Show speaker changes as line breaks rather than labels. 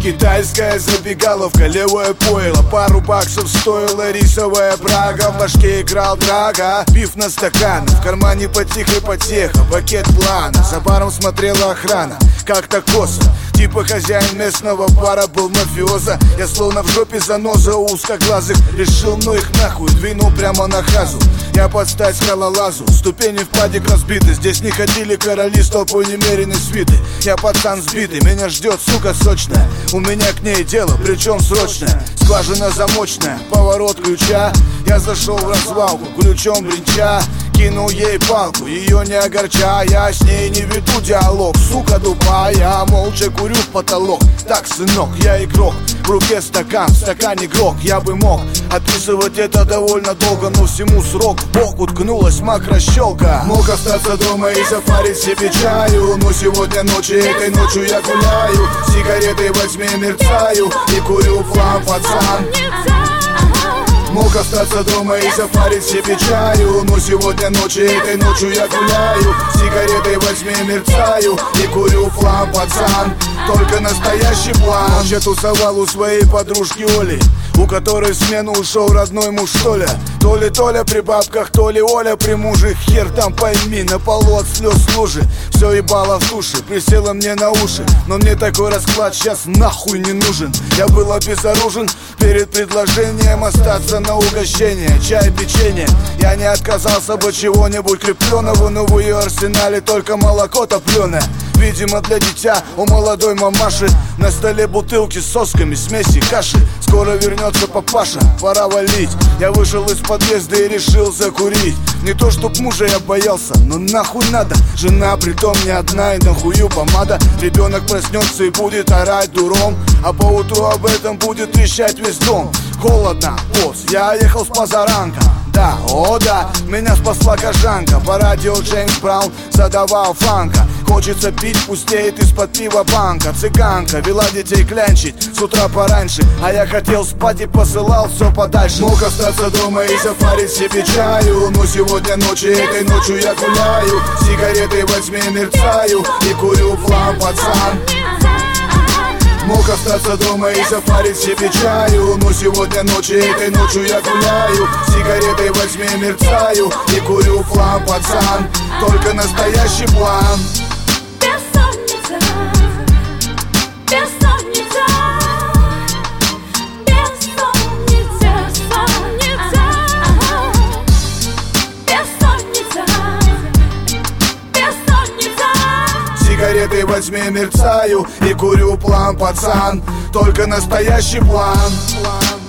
Китайская забегаловка, левое пойло, пару баксов стоила рисовая брага. В башке играл драга, пив на стакан, в кармане потеха, пакет плана. За баром смотрела охрана, как-то косо, типа хозяин местного бара был мафиоза. Я словно в жопе заноза узкоглазых, решил, ну их нахуй, двинул прямо на хазу. Я под стать скалолазу, ступени в падик разбиты. Здесь не ходили короли с толпой немеренной свиты. Я пацан сбитый, меня ждет сука сочная. У меня к ней дело, причем срочное. Скважина замочная, поворот ключа. Я зашел в развалку, ключом бренча. Кинул ей палку, ее не огорчая. Я с ней не веду диалог, сука тупая. Молча курю в потолок. Так, сынок, я игрок, в руке стакан, в стакане грок. Я бы мог описывать это довольно долго, но всему срок. В бок уткнулась макрощелка. Мог остаться дома и запарить себе чаю, но сегодня ночью, этой ночью я гуляю. Сигаретой возьми, мерцаю и курю флам, пацан. Мог остаться дома и запарить себе чаю, но сегодня ночью, этой ночью я гуляю. Сигаретой возьми, мерцаю и курю флам, пацан. Только настоящий план. Я тусовал у своей подружки Оли, у которой в смену ушел родной муж Толя. То ли Толя при бабках, то ли Оля при муже. Хер там пойми, на полу от слез лужи. Все ебало в душе, присела мне на уши. Но мне такой расклад сейчас нахуй не нужен. Я был обезоружен перед предложением остаться на угощение. Чай, печенье, я не отказался бы чего-нибудь крепленого, но в ее арсенале только молоко топленое. Видимо, для дитя у молодой мамаши. На столе бутылки с сосками, смеси, каши. Скоро вернется папаша, пора валить. Я вышел из подъезда и решил закурить. Не то чтоб мужа я боялся, но нахуй надо. Жена притом не одна и нахую помада. Ребенок проснется и будет орать дуром, а поутру об этом будет трещать весь дом. Холодно, босс, я ехал с позаранка. Да, о да, меня спасла кожанка. По радио Джеймс Браун задавал фанка. Хочется пить, пустеет из-под пива банка. Цыганка вела детей клянчить с утра пораньше, а я хотел спать и посылал все подальше. Мог остаться дома и запарить себе чаю, но сегодня ночью, этой ночью я гуляю. Сигаретой возьми, мерцаю и курю флам, пацан. Мог остаться дома и запарить себе чаю, но сегодня ночью, этой ночью я гуляю. Сигаретой возьми, мерцаю и курю флам, пацан. Только настоящий план.
Бессонница, бессонница, бессонница, бессонница, бессонница.
Сигаретой возьми, мерцаю и курю план, пацан. Только настоящий план.